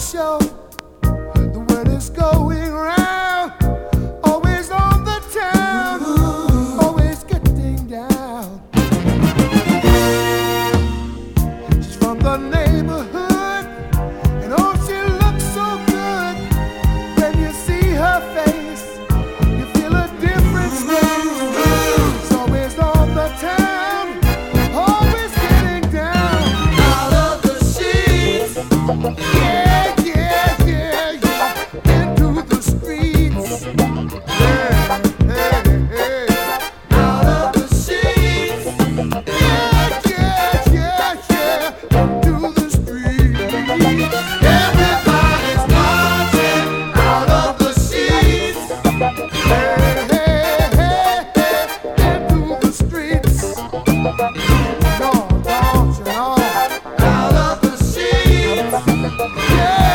show. The word is going round, always on the town, always getting down. She's from the neighborhood, and oh, she looks so good. When you see her face, you feel a difference. She's always on the town, always getting down. Out of the sheets, yeah, yeah, yeah, yeah, into the streets. Yeah, hey, hey. Out of the sheets, yeah, yeah, yeah, yeah, into the streets. Everybody's watching. Out of the sheets, hey, hey, hey, hey, into the streets. No, don't you know? Out of the sheets, yeah.